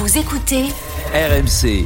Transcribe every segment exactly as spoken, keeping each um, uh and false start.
Vous écoutez R M C.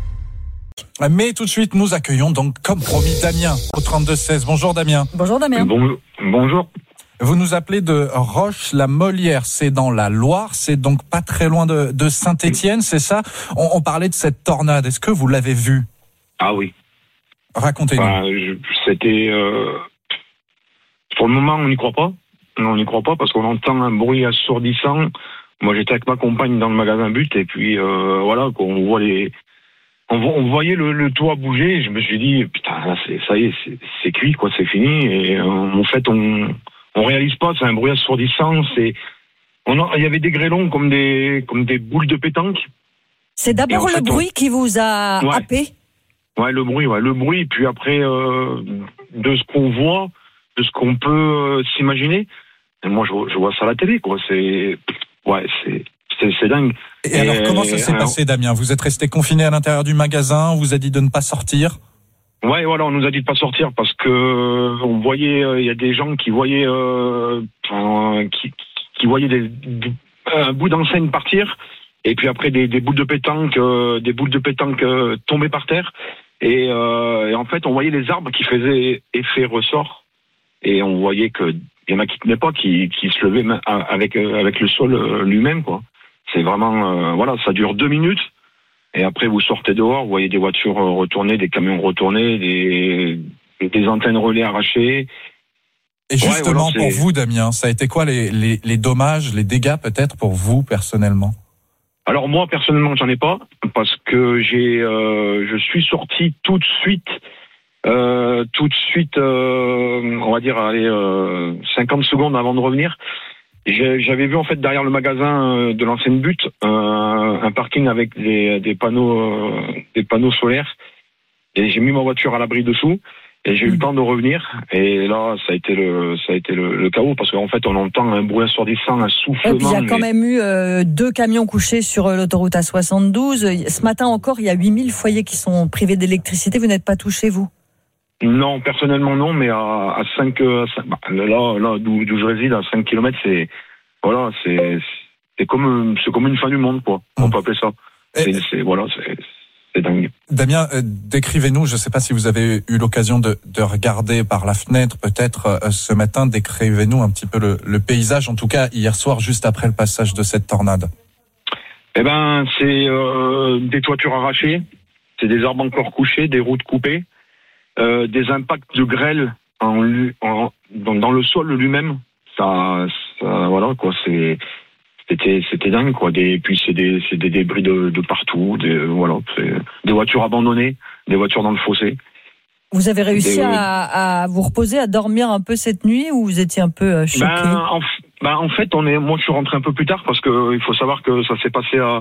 Mais tout de suite, nous accueillons donc, comme promis, Damien au trente-deux seize. Bonjour Damien. Bonjour Damien. Bonjour. Bonjour. Vous nous appelez de Roche-la-Molière, c'est dans la Loire, c'est donc pas très loin de, de Saint-Étienne, c'est ça? on, on parlait de cette tornade, est-ce que vous l'avez vue? Ah oui. Racontez-nous. Bah, je, c'était... Euh... Pour le moment, on n'y croit pas. On n'y croit pas parce qu'on entend un bruit assourdissant. Moi, j'étais avec ma compagne dans le magasin But et puis euh, voilà, on voit les... On, on voyait le, le toit bouger et je me suis dit, putain, là, c'est, ça y est, c'est, c'est cuit, quoi, c'est fini. Et euh, en fait, on... On réalise pas, c'est un bruit assourdissant. C'est, on a, il y avait des grêlons comme des, comme des boules de pétanque. C'est d'abord le fait, bruit on... qui vous a ouais. happé. Ouais, le bruit, ouais, le bruit. Puis après, euh, de ce qu'on voit, de ce qu'on peut euh, s'imaginer. Et moi, je, je vois ça à la télé, quoi. C'est, ouais, c'est, c'est, c'est dingue. Et, et alors, comment ça s'est alors... passé, Damien? Vous êtes resté confiné à l'intérieur du magasin. On vous a dit de ne pas sortir. Ouais, voilà, on nous a dit de pas sortir parce que on voyait, il euh, y a des gens qui voyaient, euh, euh, qui, qui voyaient des, des, un bout d'enseigne partir, et puis après des, des boules de pétanque, euh, des boules de pétanque euh, tomber par terre, et, euh, et en fait on voyait les arbres qui faisaient effet ressort, et on voyait que il y en a qui tenaient pas, qui, qui se levaient avec avec le sol lui-même, quoi. C'est vraiment, euh, voilà, ça dure deux minutes. Et après, vous sortez dehors, vous voyez des voitures retournées, des camions retournés, des, des antennes relais arrachées. Et justement, ouais, voilà, pour vous, Damien, ça a été quoi les, les, les dommages, les dégâts peut-être pour vous personnellement? Alors moi, personnellement, j'en ai pas, parce que j'ai, euh, je suis sorti tout de suite, euh, tout de suite, euh, on va dire, allez, euh, cinquante secondes avant de revenir. J'avais vu en fait derrière le magasin de l'ancienne But euh, un parking avec des, des panneaux euh, des panneaux solaires, et j'ai mis ma voiture à l'abri dessous et j'ai eu le temps de revenir, et là ça a été le ça a été le, le chaos parce qu'en fait on entend un bruit assourdissant, un soufflement. Et puis il y a quand mais... même eu euh, deux camions couchés sur l'autoroute A soixante-douze. Ce matin encore, il y a huit mille foyers qui sont privés d'électricité. Vous n'êtes pas touché, vous? Non, personnellement non, mais à, à cinq, à cinq bah, là, là d'où, d'où je réside, à cinq kilomètres, c'est, voilà, c'est, c'est comme, c'est comme une fin du monde, quoi. On peut appeler ça. C'est, c'est voilà, c'est, c'est dingue. Damien, euh, décrivez-nous, je ne sais pas si vous avez eu l'occasion de, de regarder par la fenêtre, peut-être, euh, ce matin, décrivez-nous un petit peu le, le paysage, en tout cas, hier soir, juste après le passage de cette tornade. Eh ben, c'est, euh, des toitures arrachées, c'est des arbres encore couchés, des routes coupées. Euh, des impacts de grêle en, en, dans, dans le sol lui-même, ça, ça voilà quoi, c'est, c'était, c'était dingue quoi. Des, puis c'est des, c'est des débris de, de partout, des, voilà, c'est des voitures abandonnées, des voitures dans le fossé. Vous avez réussi des, à, à vous reposer, à dormir un peu cette nuit, ou vous étiez un peu choqué? Ben, en, ben, en fait, on est, moi je suis rentré un peu plus tard parce que il faut savoir que ça s'est passé à,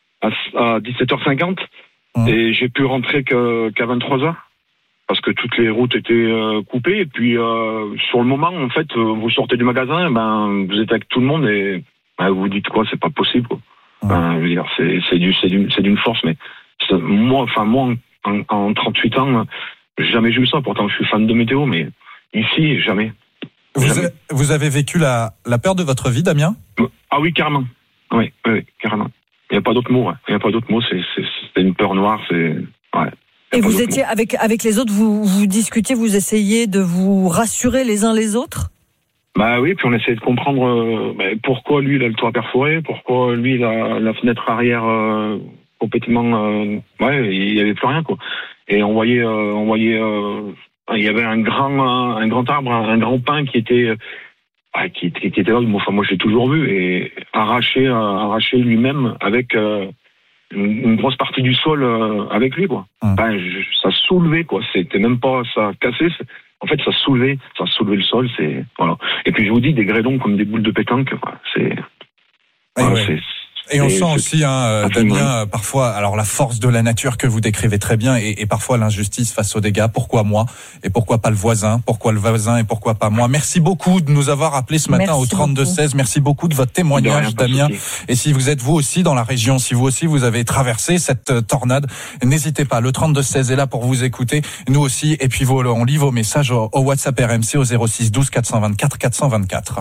à, à dix-sept heures cinquante mmh. et j'ai pu rentrer que, qu'à vingt-trois heures. Parce que toutes les routes étaient euh, coupées, et puis euh, sur le moment, en fait, euh, vous sortez du magasin, ben vous êtes avec tout le monde et ben, vous vous dites quoi, c'est pas possible, quoi. Ouais. Ben, je veux dire, c'est c'est du c'est d'une c'est d'une force, mais moi, enfin moi, en, en trente-huit ans, j'ai jamais vu ça. Pourtant, je suis fan de météo, mais ici, jamais. Vous jamais. avez, vous avez vécu la la peur de votre vie, Damien? Ah oui, carrément. Oui, oui, carrément. Il y a pas d'autre mot. Il y a pas d'autre mot. C'est c'est c'est une peur noire. C'est ouais. Et vous étiez avec avec les autres, vous vous discutiez, vous essayez de vous rassurer les uns les autres? Bah oui, puis on essayait de comprendre euh, bah, pourquoi lui il a le toit perforé, pourquoi lui il a la fenêtre arrière euh, complètement, euh, ouais, il y avait plus rien quoi. Et on voyait, euh, on voyait, euh, il y avait un grand, un grand arbre, un grand pin qui était, euh, qui, qui était là. Enfin moi je l'ai toujours vu et arraché, euh, arraché lui-même avec. Euh, Une, une grosse partie du sol euh, avec lui quoi. Hum. Ben, je, ça soulevait quoi. C'était même pas ça cassait. En fait, ça soulevait, ça soulevait le sol. C'est voilà. Et puis je vous dis des grêlons comme des boules de pétanque. Voilà, c'est, voilà, ouais. c'est Et on et sent aussi, hein, Damien, parfois, alors la force de la nature que vous décrivez très bien, et, et parfois l'injustice face aux dégâts. Pourquoi moi et pourquoi pas le voisin? Pourquoi le voisin et pourquoi pas moi? Merci beaucoup de nous avoir appelés ce matin. Merci au trente-deux seize. Merci beaucoup de votre témoignage, rien, Damien. Et si vous êtes vous aussi dans la région, si vous aussi vous avez traversé cette tornade, n'hésitez pas. Le trente-deux seize est là pour vous écouter. Nous aussi. Et puis on lit vos messages au, au WhatsApp R M C au zéro six douze quatre cent vingt-quatre quatre cent vingt-quatre.